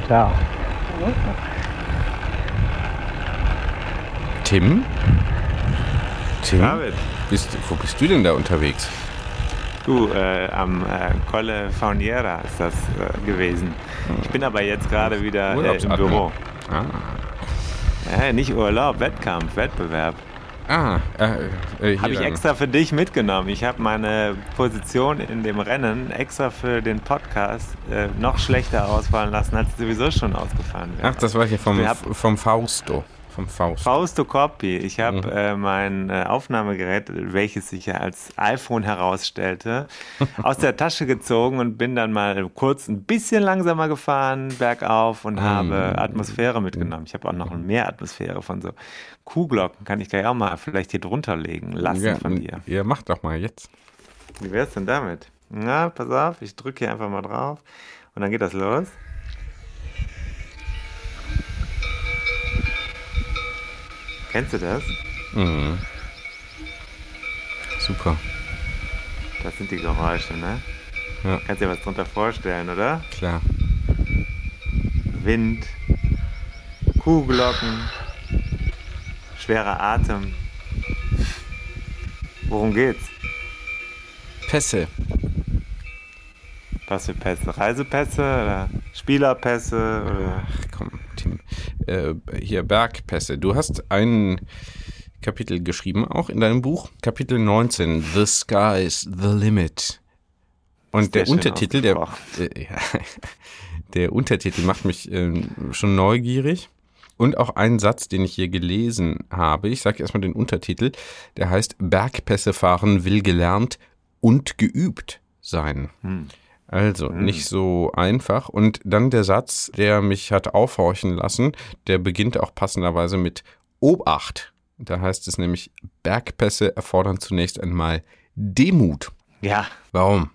Ciao. Tim? David. Wo bist du denn da unterwegs? Du, am Colle Fauniera ist das gewesen. Ich bin aber jetzt gerade wieder im Büro. Nicht Urlaub, Wettkampf, Wettbewerb. Habe ich extra für dich mitgenommen. Ich habe meine Position in dem Rennen extra für den Podcast noch schlechter ausfallen lassen, als sowieso schon ausgefallen wäre. Ach, das war hier vom Fausto. Fausto Coppi. Ich habe mein Aufnahmegerät, welches sich ja als iPhone herausstellte, aus der Tasche gezogen und bin dann mal kurz ein bisschen langsamer gefahren, bergauf und habe Atmosphäre mitgenommen. Ich habe auch noch mehr Atmosphäre von so Kuhglocken. Kann ich gleich auch mal vielleicht hier drunter legen lassen von dir. Ja, mach doch mal jetzt. Wie wär's denn damit? Na, pass auf, ich drücke hier einfach mal drauf und dann geht das los. Kennst du das? Mhm. Super. Das sind die Geräusche, ne? Ja. Kannst dir was drunter vorstellen, oder? Klar. Wind, Kuhglocken, schwerer Atem. Worum geht's? Pässe. Was für Pässe? Reisepässe oder Spielerpässe? Oder? Ach komm, Tim. Hier Bergpässe. Du hast ein Kapitel geschrieben, auch in deinem Buch. Kapitel 19, The Sky's the Limit. Und der Untertitel, der Untertitel macht mich schon neugierig. Und auch ein Satz, den ich hier gelesen habe. Ich sage erstmal den Untertitel. Der heißt Bergpässe fahren will gelernt und geübt sein. Also nicht so einfach. Und dann der Satz, der mich hat aufhorchen lassen, der beginnt auch passenderweise mit Obacht. Da heißt es nämlich, Bergpässe erfordern zunächst einmal Demut. Ja. Warum?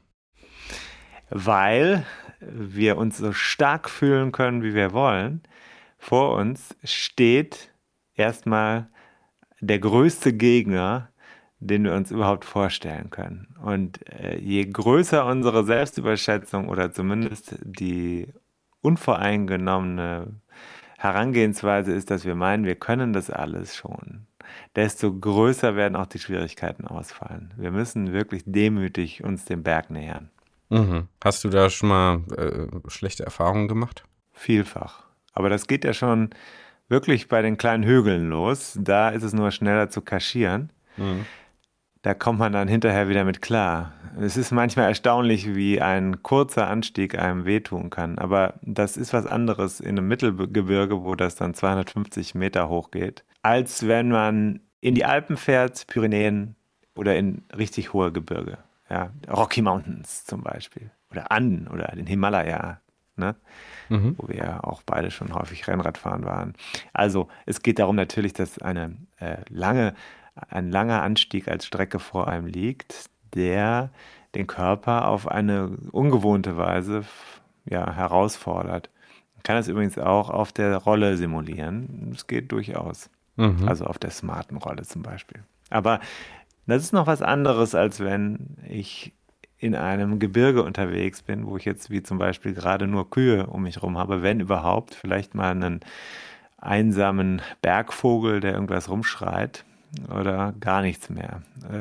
Weil wir uns so stark fühlen können, wie wir wollen. Vor uns steht erstmal der größte Gegner, den wir uns überhaupt vorstellen können. Und je größer unsere Selbstüberschätzung oder zumindest die unvoreingenommene Herangehensweise ist, dass wir meinen, wir können das alles schon, desto größer werden auch die Schwierigkeiten ausfallen. Wir müssen wirklich demütig uns dem Berg nähern. Mhm. Hast du da schon mal schlechte Erfahrungen gemacht? Vielfach. Aber das geht ja schon wirklich bei den kleinen Hügeln los. Da ist es nur schneller zu kaschieren. Da kommt man dann hinterher wieder mit klar. Es ist manchmal erstaunlich, wie ein kurzer Anstieg einem wehtun kann. Aber das ist was anderes in einem Mittelgebirge, wo das dann 250 Meter hoch geht, als wenn man in die Alpen fährt, Pyrenäen oder in richtig hohe Gebirge. Ja, Rocky Mountains zum Beispiel. Oder Anden oder den Himalaya. Ne? Wo wir ja auch beide schon häufig Rennradfahren waren. Also es geht darum natürlich, dass ein langer Anstieg als Strecke vor einem liegt, der den Körper auf eine ungewohnte Weise herausfordert. Man kann das übrigens auch auf der Rolle simulieren. Das geht durchaus. Also auf der smarten Rolle zum Beispiel. Aber das ist noch was anderes, als wenn ich in einem Gebirge unterwegs bin, wo ich jetzt wie zum Beispiel gerade nur Kühe um mich rum habe, wenn überhaupt, vielleicht mal einen einsamen Bergvogel, der irgendwas rumschreit oder gar nichts mehr.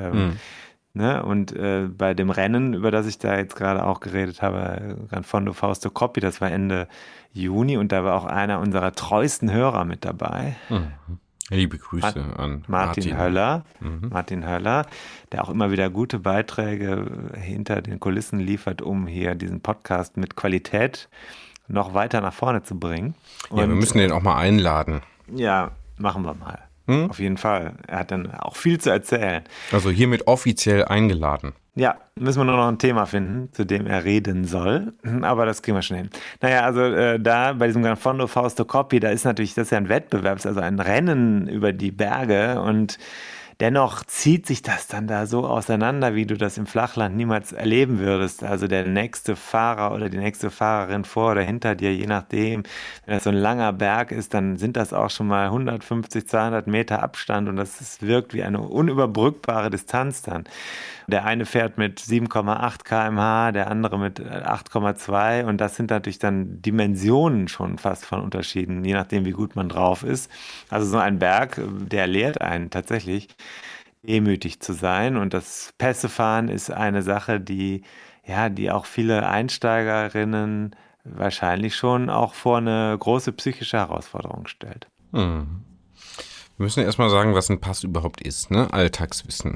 Ne? Und bei dem Rennen, über das ich da jetzt gerade auch geredet habe, Gran Fondo Fausto Coppi, das war Ende Juni und da war auch einer unserer treuesten Hörer mit dabei. Liebe Grüße an Martin Höller. Martin Höller, der auch immer wieder gute Beiträge hinter den Kulissen liefert, um hier diesen Podcast mit Qualität noch weiter nach vorne zu bringen. Und wir müssen den auch mal einladen. Ja, machen wir mal. Auf jeden Fall. Er hat dann auch viel zu erzählen. Also hiermit offiziell eingeladen. Ja, müssen wir nur noch ein Thema finden, zu dem er reden soll. Aber das kriegen wir schon hin. Naja, also da bei diesem Gran Fondo Fausto Coppi, da ist natürlich, das ist ja ein Wettbewerb, also ein Rennen über die Berge und dennoch zieht sich das dann da so auseinander, wie du das im Flachland niemals erleben würdest. Also der nächste Fahrer oder die nächste Fahrerin vor oder hinter dir, je nachdem, wenn das so ein langer Berg ist, dann sind das auch schon mal 150, 200 Meter Abstand und wirkt wie eine unüberbrückbare Distanz dann. Der eine fährt mit 7,8 km/h, der andere mit 8,2 und das sind natürlich dann Dimensionen schon fast von Unterschieden, je nachdem, wie gut man drauf ist. Also so ein Berg, der lehrt einen tatsächlich, demütig zu sein und das Pässefahren ist eine Sache, die auch viele Einsteigerinnen wahrscheinlich schon auch vor eine große psychische Herausforderung stellt. Wir müssen ja erstmal sagen, was ein Pass überhaupt ist, ne? Alltagswissen.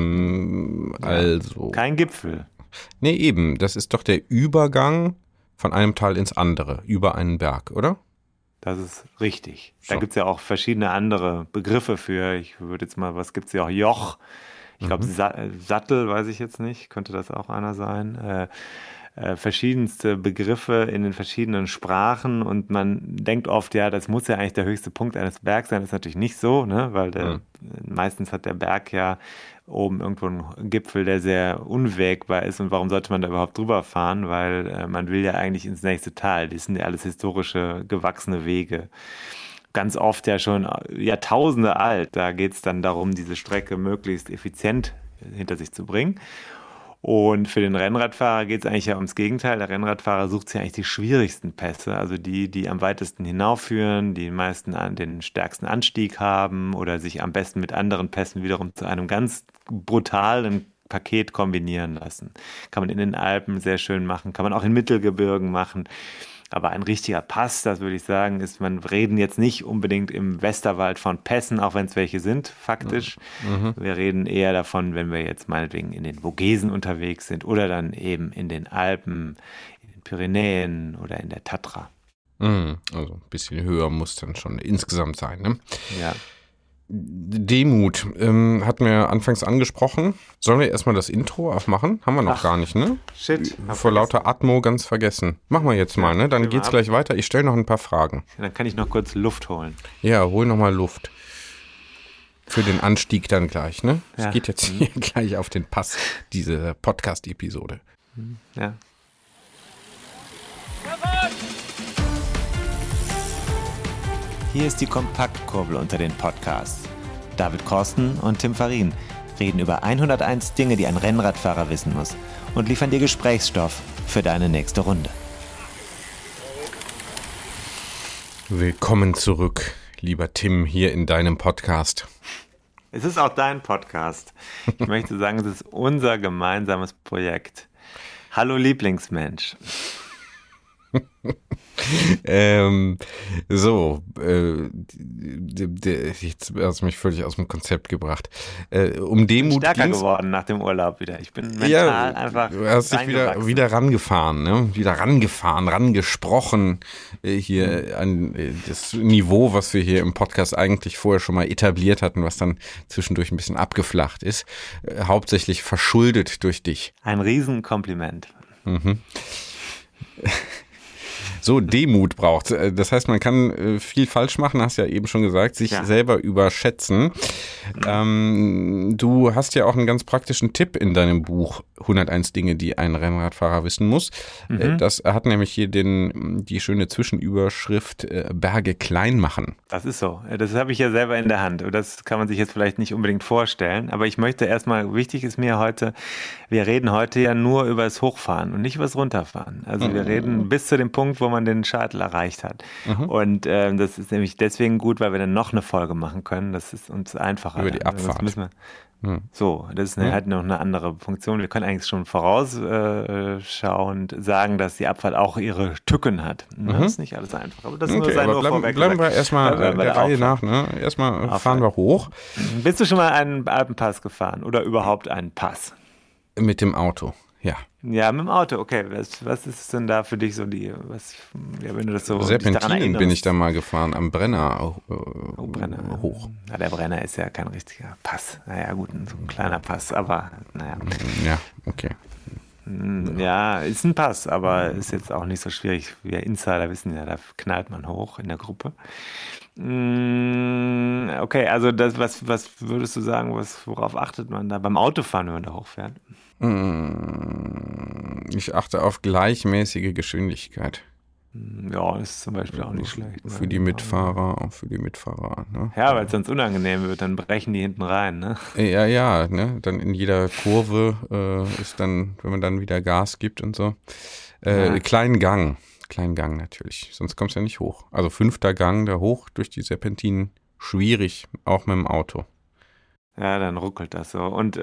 Also. Kein Gipfel. Nee, eben. Das ist doch der Übergang von einem Tal ins andere, über einen Berg, oder? Das ist richtig. So. Da gibt es ja auch verschiedene andere Begriffe für. Ich würde jetzt mal, was gibt es ja auch? Joch. Ich glaube, Sattel, weiß ich jetzt nicht. Könnte das auch einer sein? Verschiedenste Begriffe in den verschiedenen Sprachen und man denkt oft, ja, das muss ja eigentlich der höchste Punkt eines Bergs sein. Das ist natürlich nicht so, ne? Weil meistens hat der Berg ja oben irgendwo einen Gipfel, der sehr unwägbar ist und warum sollte man da überhaupt drüber fahren? Weil man will ja eigentlich ins nächste Tal. Das sind ja alles historische, gewachsene Wege. Ganz oft ja schon Jahrtausende alt. Da geht es dann darum, diese Strecke möglichst effizient hinter sich zu bringen. Und für den Rennradfahrer geht es eigentlich ja ums Gegenteil. Der Rennradfahrer sucht sich eigentlich die schwierigsten Pässe, also die am weitesten hinaufführen, die meisten den stärksten Anstieg haben oder sich am besten mit anderen Pässen wiederum zu einem ganz brutalen Paket kombinieren lassen. Kann man in den Alpen sehr schön machen, kann man auch in Mittelgebirgen machen. Aber ein richtiger Pass, das würde ich sagen, ist, man reden jetzt nicht unbedingt im Westerwald von Pässen, auch wenn es welche sind, faktisch. Wir reden eher davon, wenn wir jetzt meinetwegen in den Vogesen unterwegs sind oder dann eben in den Alpen, in den Pyrenäen oder in der Tatra. Also ein bisschen höher muss dann schon insgesamt sein, ne? Ja. Demut hatten wir anfangs angesprochen. Sollen wir erstmal das Intro aufmachen? Haben wir noch gar nicht, ne? Shit. Vor lauter Atmo ganz vergessen. Machen wir jetzt mal, ne? Dann geht's gleich weiter. Ich stelle noch ein paar Fragen. Dann kann ich noch kurz Luft holen. Ja, hol noch mal Luft. Für den Anstieg dann gleich, ne? Es geht jetzt hier gleich auf den Pass, diese Podcast-Episode. Ja. Hier ist die Kompaktkurbel unter den Podcasts. David Korsten und Tim Farin reden über 101 Dinge, die ein Rennradfahrer wissen muss und liefern dir Gesprächsstoff für deine nächste Runde. Willkommen zurück, lieber Tim, hier in deinem Podcast. Es ist auch dein Podcast. Ich möchte sagen, es ist unser gemeinsames Projekt. Hallo Lieblingsmensch. Jetzt hast du mich völlig aus dem Konzept gebracht. Um Demut stärker ging's. Geworden nach dem Urlaub wieder. Ich bin mental einfach Du hast dich wieder rangefahren, ne? Wieder rangesprochen hier an das Niveau, was wir hier im Podcast eigentlich vorher schon mal etabliert hatten, was dann zwischendurch ein bisschen abgeflacht ist. Hauptsächlich verschuldet durch dich. Ein Riesenkompliment. So, Demut braucht. Das heißt, man kann viel falsch machen, hast ja eben schon gesagt, sich selber überschätzen. Du hast ja auch einen ganz praktischen Tipp in deinem Buch 101 Dinge, die ein Rennradfahrer wissen muss. Das hat nämlich hier die schöne Zwischenüberschrift Berge klein machen. Das ist so. Das habe ich ja selber in der Hand. Das kann man sich jetzt vielleicht nicht unbedingt vorstellen. Aber ich möchte erstmal, wichtig ist mir heute, wir reden heute ja nur über das Hochfahren und nicht über das Runterfahren. Also wir reden bis zu dem Punkt, wo man den Scheitel erreicht hat. Und das ist nämlich deswegen gut, weil wir dann noch eine Folge machen können. Das ist uns einfacher. Über die Abfahrt. So, das ist halt noch eine andere Funktion. Wir können eigentlich schon vorausschauend sagen, dass die Abfahrt auch ihre Tücken hat. Das ist nicht alles einfach. Aber das bleiben wir erstmal der Reihe nach. Ne? Erstmal fahren wir hoch. Bist du schon mal einen Alpenpass gefahren oder überhaupt einen Pass? Mit dem Auto, ja. Ja, mit dem Auto, okay. Was ist denn da für dich so wenn du das so Serpentinen bin ich da mal gefahren, am Brenner, Brenner hoch. Ja, der Brenner ist ja kein richtiger Pass. Naja, gut, so ein kleiner Pass, aber naja. Ja, okay. Ja, ist ein Pass, aber ist jetzt auch nicht so schwierig. Wir Insider wissen ja, da knallt man hoch in der Gruppe. Okay, also was würdest du sagen, worauf achtet man da beim Autofahren, wenn man da hochfährt? Ich achte auf gleichmäßige Geschwindigkeit. Ja, ist zum Beispiel auch nicht schlecht. Für die Mitfahrer, auch für die Mitfahrer. Ne? Ja, weil es sonst unangenehm wird, dann brechen die hinten rein, ne? Ja, ne? Dann in jeder Kurve ist dann, wenn man dann wieder Gas gibt und so. Kleinen Gang natürlich, sonst kommst du ja nicht hoch. Also 5. Gang da hoch durch die Serpentinen, schwierig, auch mit dem Auto. Ja, dann ruckelt das so. Und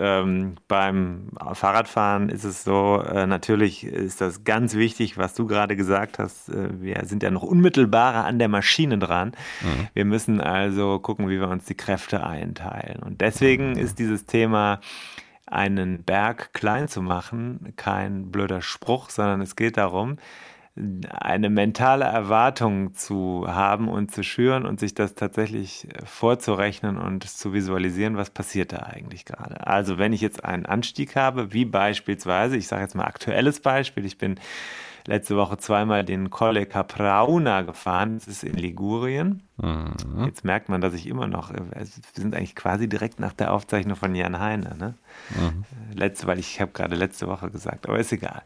beim Fahrradfahren ist es so, natürlich ist das ganz wichtig, was du gerade gesagt hast. Wir sind ja noch unmittelbarer an der Maschine dran. Mhm. Wir müssen also gucken, wie wir uns die Kräfte einteilen. Und deswegen ist dieses Thema, einen Berg klein zu machen, kein blöder Spruch, sondern es geht darum, eine mentale Erwartung zu haben und zu schüren und sich das tatsächlich vorzurechnen und zu visualisieren, was passiert da eigentlich gerade. Also wenn ich jetzt einen Anstieg habe, wie beispielsweise, ich sage jetzt mal aktuelles Beispiel, ich bin letzte Woche zweimal den Colle Caprauna gefahren, das ist in Ligurien. Mhm. Jetzt merkt man, dass ich immer noch, wir sind eigentlich quasi direkt nach der Aufzeichnung von Jan Heine, ne? Mhm. Weil ich habe gerade letzte Woche gesagt, aber ist egal.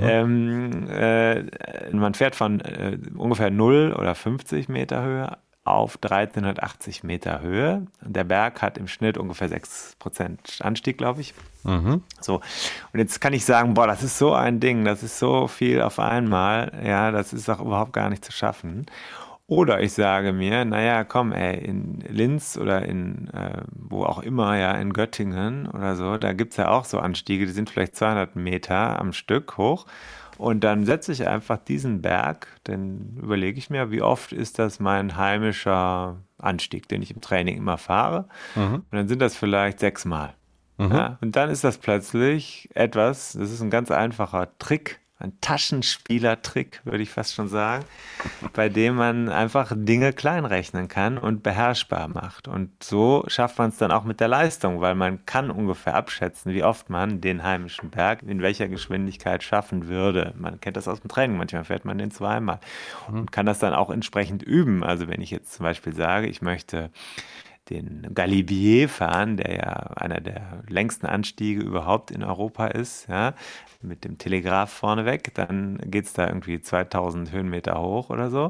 Mhm. Man fährt von ungefähr 0 oder 50 Meter Höhe auf 1380 Meter Höhe. Der Berg hat im Schnitt ungefähr 6% Anstieg, glaube ich. Mhm. So. Und jetzt kann ich sagen, boah, das ist so ein Ding, das ist so viel auf einmal, ja, das ist auch überhaupt gar nicht zu schaffen. Oder ich sage mir, naja, komm, in Linz oder in wo auch immer, ja, in Göttingen oder so, da gibt es ja auch so Anstiege, die sind vielleicht 200 Meter am Stück hoch. Und dann setze ich einfach diesen Berg, dann überlege ich mir, wie oft ist das mein heimischer Anstieg, den ich im Training immer fahre. Mhm. Und dann sind das vielleicht 6 Mal. Mhm. Ja, und dann ist das plötzlich etwas, das ist ein ganz einfacher Trick, ein Taschenspielertrick, würde ich fast schon sagen, bei dem man einfach Dinge kleinrechnen kann und beherrschbar macht. Und so schafft man es dann auch mit der Leistung, weil man kann ungefähr abschätzen, wie oft man den heimischen Berg in welcher Geschwindigkeit schaffen würde. Man kennt das aus dem Training, manchmal fährt man den zweimal und kann das dann auch entsprechend üben. Also wenn ich jetzt zum Beispiel sage, ich möchte den Galibier fahren, der ja einer der längsten Anstiege überhaupt in Europa ist, ja, mit dem Telegraph vorneweg, dann geht es da irgendwie 2000 Höhenmeter hoch oder so.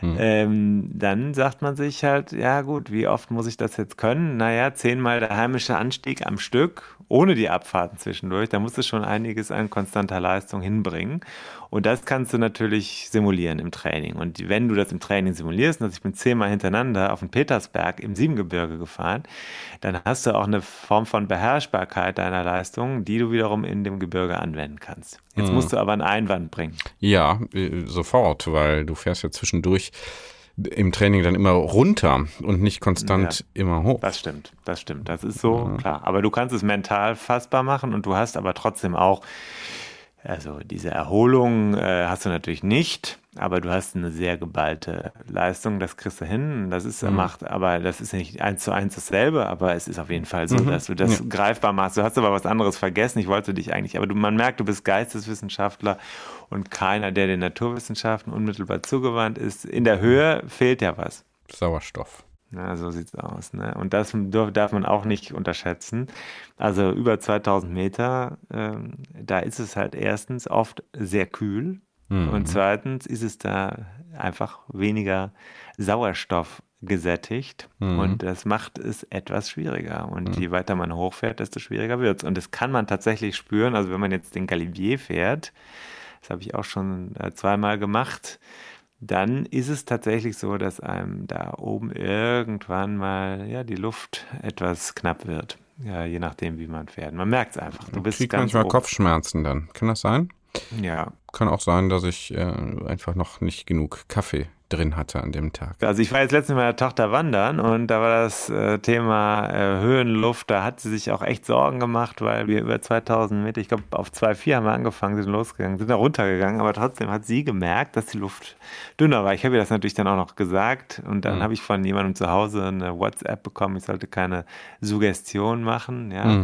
Dann sagt man sich halt, ja gut, wie oft muss ich das jetzt können? Naja, 10-mal der heimische Anstieg am Stück, ohne die Abfahrten zwischendurch, da musst du schon einiges an konstanter Leistung hinbringen. Und das kannst du natürlich simulieren im Training. Und wenn du das im Training simulierst, also ich bin 10-mal hintereinander auf den Petersberg im Siebengebirge gefahren, dann hast du auch eine Form von Beherrschbarkeit deiner Leistung, die du wiederum in dem Gebirge anwenden kannst. Jetzt musst du aber einen Einwand bringen. Ja, sofort, weil du fährst ja zwischendurch im Training dann immer runter und nicht konstant immer hoch. Das stimmt. Das ist so, klar. Aber du kannst es mental fassbar machen und du hast aber trotzdem auch, also diese Erholung hast du natürlich nicht, aber du hast eine sehr geballte Leistung, das kriegst du hin. Das ist aber das ist nicht 1:1 dasselbe, aber es ist auf jeden Fall so, dass du das greifbar machst. Du hast aber was anderes vergessen, ich wollte dich eigentlich, aber man merkt, du bist Geisteswissenschaftler und keiner, der den Naturwissenschaften unmittelbar zugewandt ist. In der Höhe fehlt ja was. Sauerstoff. Ja, so sieht's aus, ne? Und das darf man auch nicht unterschätzen. Also über 2000 Meter, da ist es halt erstens oft sehr kühl und zweitens ist es da einfach weniger Sauerstoff gesättigt und das macht es etwas schwieriger. Und je weiter man hochfährt, desto schwieriger wird's. Und das kann man tatsächlich spüren. Also wenn man jetzt den Galibier fährt, das habe ich auch schon 2-mal gemacht, dann ist es tatsächlich so, dass einem da oben irgendwann mal die Luft etwas knapp wird. Ja, je nachdem, wie man fährt. Man merkt es einfach. Du bist kriegst ganz manchmal oben. Kopfschmerzen dann. Kann das sein? Ja. Kann auch sein, dass ich einfach noch nicht genug Kaffee drin hatte an dem Tag. Also ich war jetzt letztens mit meiner Tochter wandern und da war das Thema Höhenluft, da hat sie sich auch echt Sorgen gemacht, weil wir über 2000 Meter, ich glaube auf 2,4 haben wir angefangen, sind losgegangen, sind da runtergegangen, aber trotzdem hat sie gemerkt, dass die Luft dünner war. Ich habe ihr das natürlich dann auch noch gesagt und dann habe ich von jemandem zu Hause eine WhatsApp bekommen, ich sollte keine Suggestion machen, ja.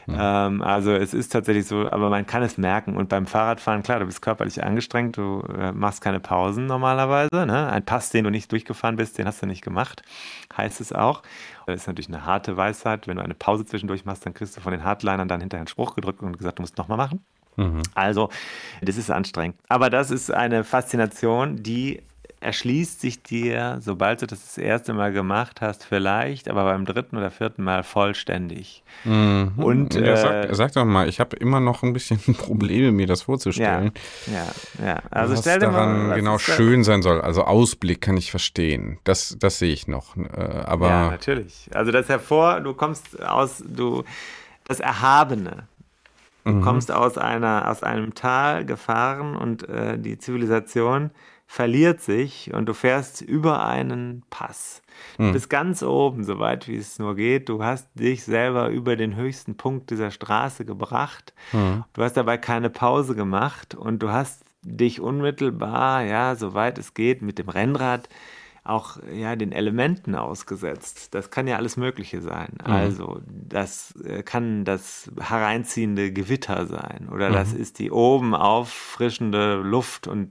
Also es ist tatsächlich so, aber man kann es merken und beim Fahrradfahren, klar, du bist körperlich angestrengt, du machst keine Pausen normalerweise, ne? Ein Pass, den du nicht durchgefahren bist, den hast du nicht gemacht, heißt es auch. Das ist natürlich eine harte Weisheit. Wenn du eine Pause zwischendurch machst, dann kriegst du von den Hardlinern dann hinterher einen Spruch gedrückt und gesagt, du musst nochmal machen. Also, das ist anstrengend. Aber das ist eine Faszination, die erschließt sich dir, sobald du das erste Mal gemacht hast, vielleicht, aber beim dritten oder vierten Mal vollständig. Und sag doch mal, ich habe immer noch ein bisschen Probleme, mir das vorzustellen. Ja. Also was stell dir daran mal, genau schön sein soll. Also Ausblick kann ich verstehen. Das sehe ich noch. Aber ja, natürlich. Also du kommst aus, das Erhabene. Du kommst aus einem Tal gefahren und die Zivilisation verliert sich und du fährst über einen Pass. Du bist ganz oben, so weit wie es nur geht. Du hast dich selber über den höchsten Punkt dieser Straße gebracht. Du hast dabei keine Pause gemacht und du hast dich unmittelbar, ja, soweit es geht, mit dem Rennrad auch ja den Elementen ausgesetzt. Das kann ja alles Mögliche sein. Also das kann das hereinziehende Gewitter sein oder das ist die oben auffrischende Luft und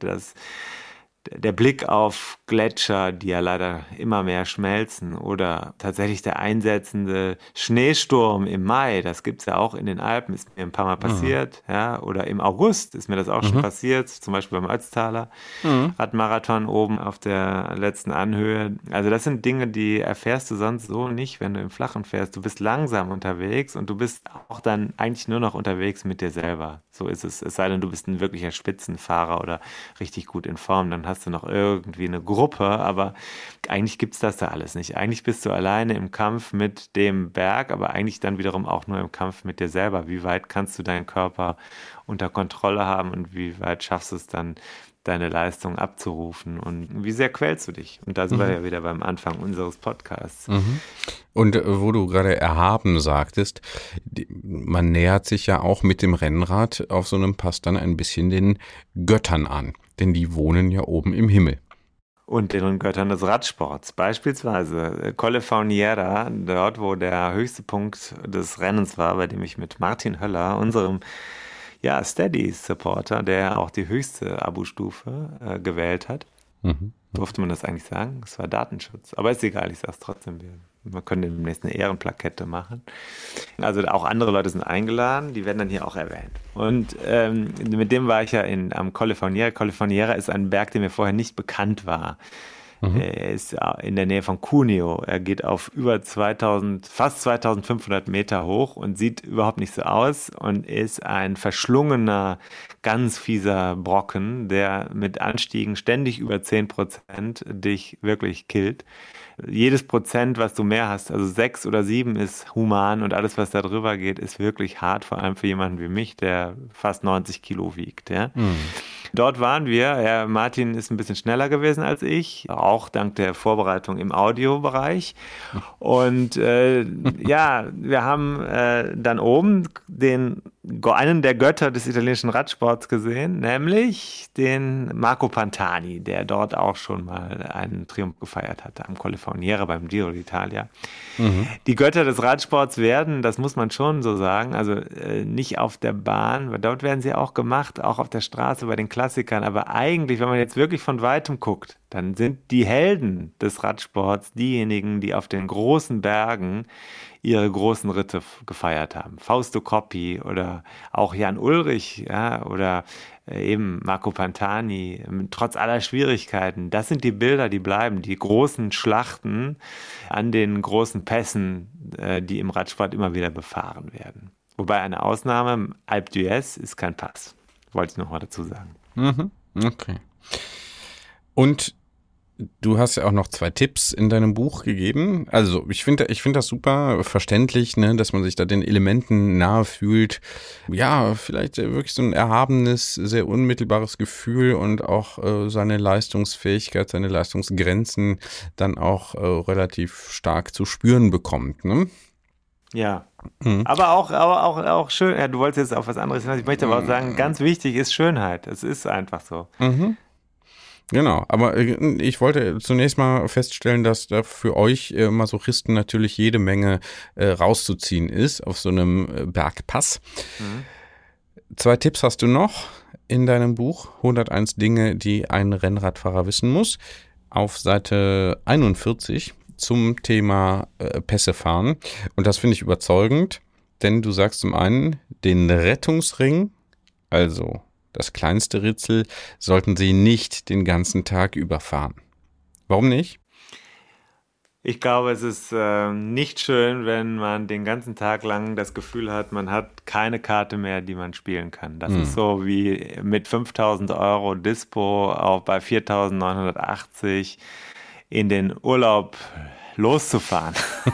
der Blick auf Gletscher, die ja leider immer mehr schmelzen oder tatsächlich der einsetzende Schneesturm im Mai, das gibt es ja auch in den Alpen, ist mir ein paar Mal passiert, ja, oder im August ist mir das auch schon passiert, zum Beispiel beim Ötztaler Radmarathon oben auf der letzten Anhöhe. Also das sind Dinge, die erfährst du sonst so nicht, wenn du im Flachen fährst. Du bist langsam unterwegs und du bist auch dann eigentlich nur noch unterwegs mit dir selber. So ist es. Es sei denn, du bist ein wirklicher Spitzenfahrer oder richtig gut in Form, dann hast du noch irgendwie eine Gruppe, aber eigentlich gibt es das da alles nicht. Eigentlich bist du alleine im Kampf mit dem Berg, aber eigentlich dann wiederum auch nur im Kampf mit dir selber. Wie weit kannst du deinen Körper unter Kontrolle haben und wie weit schaffst du es dann, deine Leistung abzurufen und wie sehr quälst du dich? Und da sind wir ja wieder beim Anfang unseres Podcasts. Und wo du gerade erhaben sagtest, man nähert sich ja auch mit dem Rennrad auf so einem Pass dann ein bisschen den Göttern an, denn die wohnen ja oben im Himmel. Und den Göttern des Radsports. Beispielsweise Colle Fauniera, dort wo der höchste Punkt des Rennens war, bei dem ich mit Martin Höller, unserem Steady-Supporter, der auch die höchste Abo-Stufe gewählt hat. Durfte man das eigentlich sagen? Es war Datenschutz. Aber ist egal, ich sage es trotzdem. Wir können demnächst eine Ehrenplakette machen. Also auch andere Leute sind eingeladen, die werden dann hier auch erwähnt. Und mit dem war ich ja am Colle Fauniera. Colle Fauniera ist ein Berg, der mir vorher nicht bekannt war. Er ist in der Nähe von Cuneo. Er geht auf über fast 2500 Meter hoch und sieht überhaupt nicht so aus und ist ein verschlungener, ganz fieser Brocken, der mit Anstiegen ständig über 10% dich wirklich killt. Jedes Prozent, was du mehr hast, also 6 oder 7 ist human und alles, was da drüber geht, ist wirklich hart, vor allem für jemanden wie mich, der fast 90 Kilo wiegt. Ja. Dort waren wir, Martin ist ein bisschen schneller gewesen als ich, auch dank der Vorbereitung im Audiobereich. Und wir haben dann oben einen der Götter des italienischen Radsports gesehen, nämlich den Marco Pantani, der dort auch schon mal einen Triumph gefeiert hatte am Colle Fauniera beim Giro d'Italia. Die Götter des Radsports werden, das muss man schon so sagen, also nicht auf der Bahn, weil dort werden sie auch gemacht, auch auf der Straße bei den Klassikern, aber eigentlich, wenn man jetzt wirklich von Weitem guckt, dann sind die Helden des Radsports diejenigen, die auf den großen Bergen ihre großen Ritte gefeiert haben. Fausto Coppi oder auch Jan Ullrich, ja, oder eben Marco Pantani, trotz aller Schwierigkeiten. Das sind die Bilder, die bleiben, die großen Schlachten an den großen Pässen, die im Radsport immer wieder befahren werden. Wobei eine Ausnahme, Alpe d'Huez ist kein Pass. Wollte ich noch mal dazu sagen. Okay. Und Du hast ja auch noch 2 Tipps in deinem Buch gegeben. Also ich finde das super verständlich, ne, dass man sich da den Elementen nahe fühlt. Ja, vielleicht wirklich so ein erhabenes, sehr unmittelbares Gefühl und auch seine Leistungsfähigkeit, seine Leistungsgrenzen dann auch relativ stark zu spüren bekommt. Ne? Ja. Mhm. Aber auch schön. Ja, du wolltest jetzt auf was anderes hinaus. Ich möchte aber auch sagen, ganz wichtig ist Schönheit. Es ist einfach so. Mhm. Genau, aber ich wollte zunächst mal feststellen, dass da für euch Masochisten natürlich jede Menge rauszuziehen ist auf so einem Bergpass. Mhm. 2 Tipps hast du noch in deinem Buch, 101 Dinge, die ein Rennradfahrer wissen muss, auf Seite 41 zum Thema Pässe fahren. Und das finde ich überzeugend, denn du sagst zum einen, den Rettungsring, also das kleinste Ritzel, sollten Sie nicht den ganzen Tag überfahren. Warum nicht? Ich glaube, es ist nicht schön, wenn man den ganzen Tag lang das Gefühl hat, man hat keine Karte mehr, die man spielen kann. Das ist Hm. so wie mit 5.000 Euro Dispo auch bei 4.980 in den Urlaub loszufahren.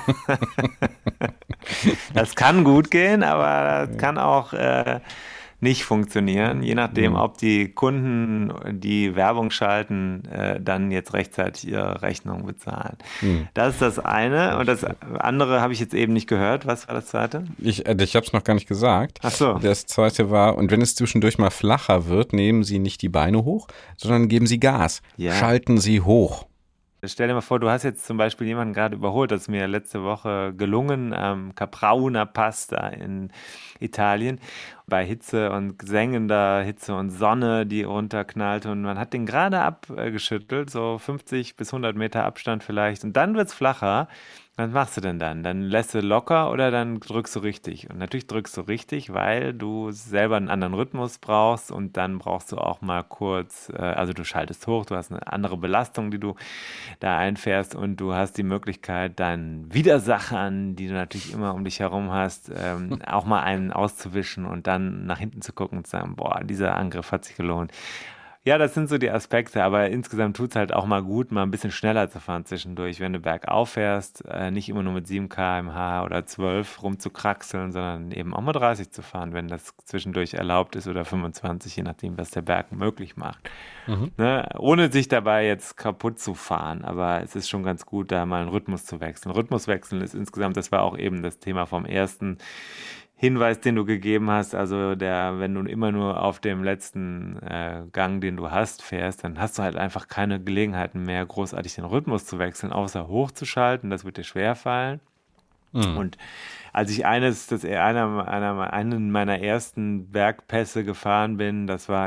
Das kann gut gehen, aber das kann auch nicht funktionieren, je nachdem, Hm. ob die Kunden, die Werbung schalten, dann jetzt rechtzeitig ihre Rechnung bezahlen. Hm. Das ist das eine. Und das andere habe ich jetzt eben nicht gehört. Was war das zweite? Ich habe es noch gar nicht gesagt. Ach so. Das zweite war, und wenn es zwischendurch mal flacher wird, nehmen Sie nicht die Beine hoch, sondern geben Sie Gas. Ja. Schalten Sie hoch. Stell dir mal vor, du hast jetzt zum Beispiel jemanden gerade überholt. Das ist mir letzte Woche gelungen am Caprauna Pass da in Italien. Bei Hitze und sengender Hitze und Sonne, die runterknallte. Und man hat den gerade abgeschüttelt, so 50 bis 100 Meter Abstand vielleicht. Und dann wird es flacher. Was machst du denn dann? Dann lässt du locker oder dann drückst du richtig? Und natürlich drückst du richtig, weil du selber einen anderen Rhythmus brauchst und dann brauchst du auch mal kurz, also du schaltest hoch, du hast eine andere Belastung, die du da einfährst und du hast die Möglichkeit, deinen Widersachern, die du natürlich immer um dich herum hast, auch mal einen auszuwischen und dann nach hinten zu gucken und zu sagen, boah, dieser Angriff hat sich gelohnt. Ja, das sind so die Aspekte, aber insgesamt tut es halt auch mal gut, mal ein bisschen schneller zu fahren zwischendurch, wenn du bergauf fährst, nicht immer nur mit 7 km/h oder 12 rumzukraxeln, sondern eben auch mal 30 zu fahren, wenn das zwischendurch erlaubt ist oder 25, je nachdem, was der Berg möglich macht. Mhm. Ne? Ohne sich dabei jetzt kaputt zu fahren, aber es ist schon ganz gut, da mal einen Rhythmus zu wechseln. Rhythmus wechseln ist insgesamt, das war auch eben das Thema vom ersten Hinweis, den du gegeben hast, also wenn du immer nur auf dem letzten Gang, den du hast, fährst, dann hast du halt einfach keine Gelegenheiten mehr, großartig den Rhythmus zu wechseln, außer hochzuschalten. Das wird dir schwerfallen. Mhm. Und als ich einen meiner ersten Bergpässe gefahren bin, das war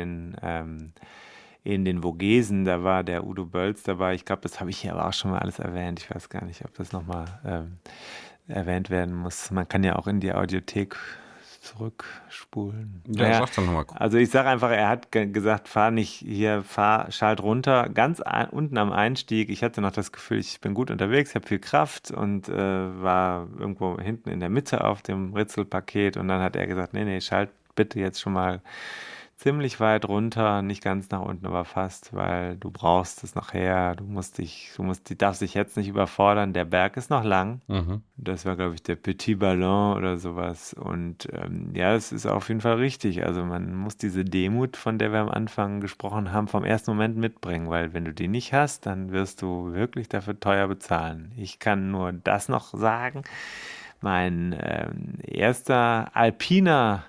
in den Vogesen, da war der Udo Bölz dabei. Ich glaube, das habe ich hier aber auch schon mal alles erwähnt. Ich weiß gar nicht, ob das nochmal erwähnt werden muss. Man kann ja auch in die Audiothek zurückspulen. Ja, Naja, sag doch nochmal. also ich sage einfach, er hat gesagt, fahr nicht hier, schalt runter. Ganz unten am Einstieg, ich hatte noch das Gefühl, ich bin gut unterwegs, habe viel Kraft und war irgendwo hinten in der Mitte auf dem Ritzelpaket und dann hat er gesagt, nee, schalt bitte jetzt schon mal ziemlich weit runter, nicht ganz nach unten, aber fast, weil du brauchst es nachher, darfst dich jetzt nicht überfordern, der Berg ist noch lang. Mhm. Das war, glaube ich, der Petit Ballon oder sowas. Und ja, es ist auf jeden Fall richtig. Also man muss diese Demut, von der wir am Anfang gesprochen haben, vom ersten Moment mitbringen, weil wenn du die nicht hast, dann wirst du wirklich dafür teuer bezahlen. Ich kann nur das noch sagen. Mein erster alpiner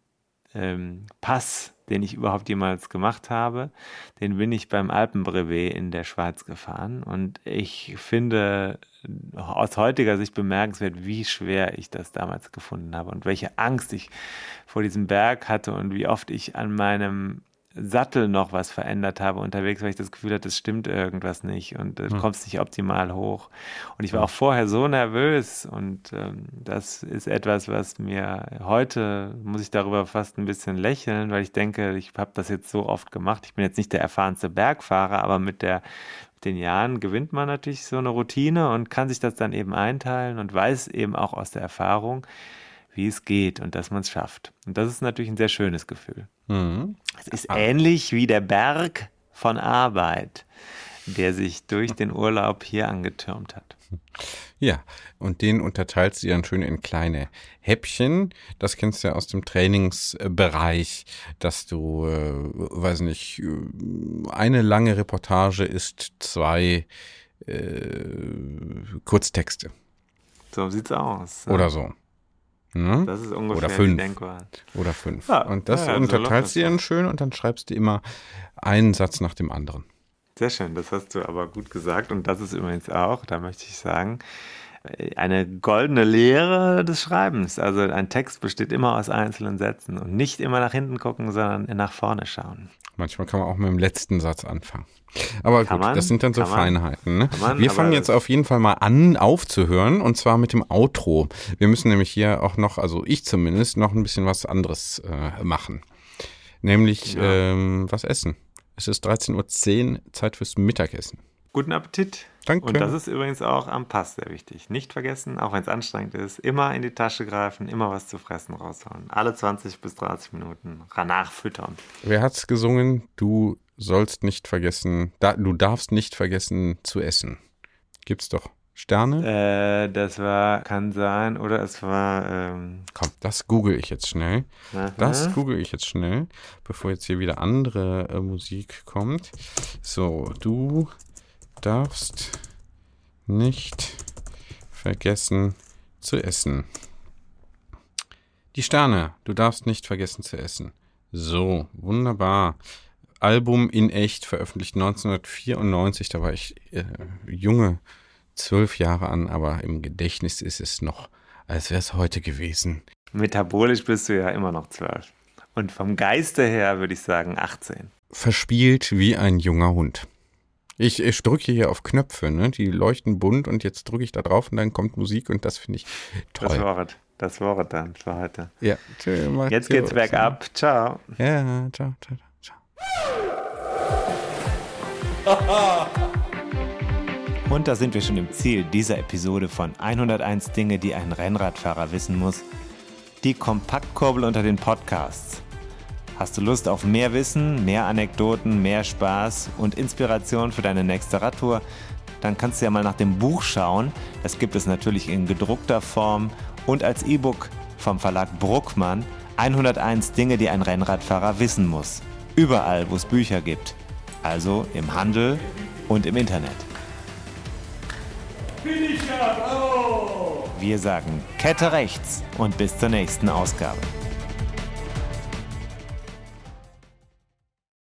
Pass, den ich überhaupt jemals gemacht habe, den bin ich beim Alpenbrevet in der Schweiz gefahren. Und ich finde aus heutiger Sicht bemerkenswert, wie schwer ich das damals gefunden habe und welche Angst ich vor diesem Berg hatte und wie oft ich an meinem Sattel noch was verändert habe unterwegs, weil ich das Gefühl hatte, es stimmt irgendwas nicht und du kommst nicht optimal hoch. Und ich war auch vorher so nervös und das ist etwas, was mir heute, muss ich darüber fast ein bisschen lächeln, weil ich denke, ich habe das jetzt so oft gemacht. Ich bin jetzt nicht der erfahrenste Bergfahrer, aber mit den Jahren gewinnt man natürlich so eine Routine und kann sich das dann eben einteilen und weiß eben auch aus der Erfahrung, wie es geht und dass man es schafft. Und das ist natürlich ein sehr schönes Gefühl. Mhm. Es ist ähnlich wie der Berg von Arbeit. der sich durch den Urlaub hier angetürmt hat. Ja, und den unterteilt sie dann schön in kleine Häppchen. Das kennst du ja aus dem Trainingsbereich, dass du, weiß nicht, eine lange Reportage ist 2 Kurztexte. So sieht's aus. Oder so. Ne? Das ist ungefähr oder 5. die Denkart. Oder 5. Ja, und das ja, unterteilst du so dann schön und dann schreibst du immer einen Satz nach dem anderen. Sehr schön, das hast du aber gut gesagt. Und das ist übrigens auch, da möchte ich sagen, eine goldene Lehre des Schreibens. Also ein Text besteht immer aus einzelnen Sätzen und nicht immer nach hinten gucken, sondern nach vorne schauen. Manchmal kann man auch mit dem letzten Satz anfangen. Aber gut, das sind dann so Feinheiten. Ne? Wir fangen jetzt auf jeden Fall mal an aufzuhören und zwar mit dem Outro. Wir müssen nämlich hier auch noch, also ich zumindest, noch ein bisschen was anderes machen. Nämlich was essen. Es ist 13:10 Uhr, Zeit fürs Mittagessen. Guten Appetit. Danke. Und das ist übrigens auch am Pass sehr wichtig. Nicht vergessen, auch wenn es anstrengend ist, immer in die Tasche greifen, immer was zu fressen rausholen. Alle 20 bis 30 Minuten danach füttern. Wer hat's gesungen? Du sollst nicht vergessen, du darfst nicht vergessen zu essen. Gibt's doch Sterne? Das kann sein, oder es war... Komm, das google ich jetzt schnell. Das google ich jetzt schnell, bevor jetzt hier wieder andere Musik kommt. So, du darfst nicht vergessen zu essen. Die Sterne, du darfst nicht vergessen zu essen. So, wunderbar. Album in echt, veröffentlicht 1994, da war ich junge 12 Jahre an, aber im Gedächtnis ist es noch, als wäre es heute gewesen. Metabolisch bist du ja immer noch 12. Und vom Geiste her würde ich sagen 18. Verspielt wie ein junger Hund. Ich drücke hier auf Knöpfe, ne? Die leuchten bunt und jetzt drücke ich da drauf und dann kommt Musik und das finde ich toll. Das Wort dann für heute. Ja. Jetzt geht's bergab. Ciao. Ja, ciao. Und da sind wir schon im Ziel dieser Episode von 101 Dinge, die ein Rennradfahrer wissen muss. Die Kompaktkurbel unter den Podcasts. Hast du Lust auf mehr Wissen, mehr Anekdoten, mehr Spaß und Inspiration für deine nächste Radtour? Dann kannst du ja mal nach dem Buch schauen. Das gibt es natürlich in gedruckter Form und als E-Book vom Verlag Bruckmann. 101 Dinge, die ein Rennradfahrer wissen muss. Überall, wo es Bücher gibt. Also im Handel und im Internet. Wir sagen Kette rechts und bis zur nächsten Ausgabe.